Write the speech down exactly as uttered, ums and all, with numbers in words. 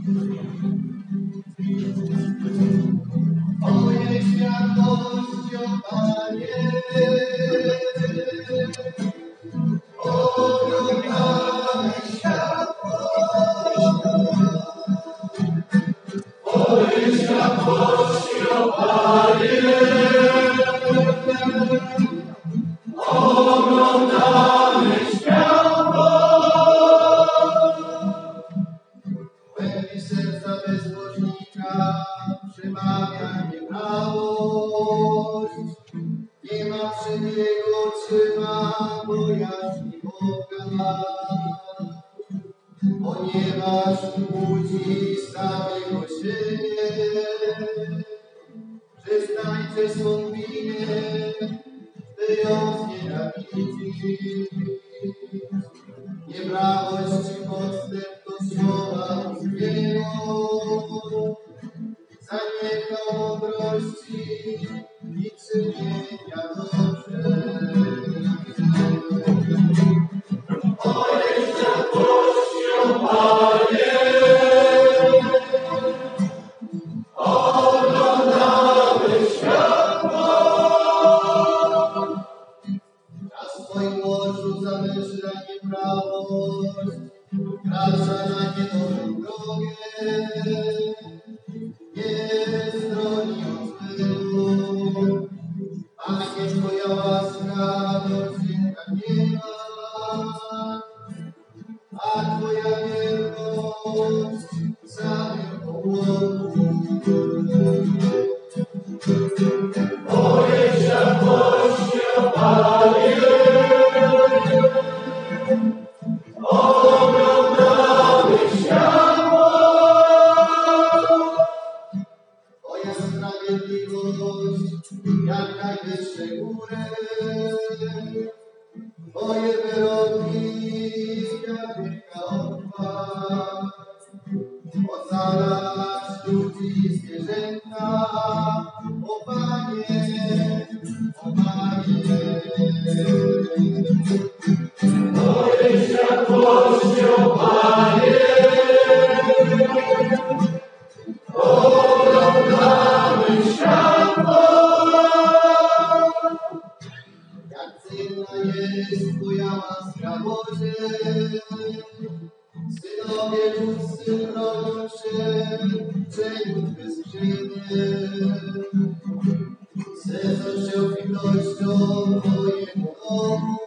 Ojej światłością, Panie, oglądamy światłość. Ojej światłością, Panie, oglądamy światłość. Głębi serca bezbożnika przemawia nieprawość. Nie ma przy niego trzyma bojaźni Boga. Ponieważ łudzi samego siebie, przyznajcie swą winę, by ją znienawidzić. Nieprawość i podstęp to słowa złego. Zaniechał mądrości i czynienia dobrze. Ojej światłością, Panie, oglądamy światłość. Na swoim łożu zamężna nieprawość, wkracza na niedobrą drogę. Nie stroni od złego, Panie, Twoja łaska dosięga nieba, a Twoja wierność samym obłoku. Ojej światłością, Panie, oglądamy światłość. Twoja sprawiedliwość jak najwyższe góry, Twoje wyroki jak wielka odpa. Ocalasz ludzi i zwierzęta, o Panie, o Panie. Ojej światłością, Panie, oglądamy światłość. Jak cenna jest Twoja łaska, Boże, synowie ludzcy rodzą się, czeniów bezwzględnie. Sedzą się obfitością Twojemu domu,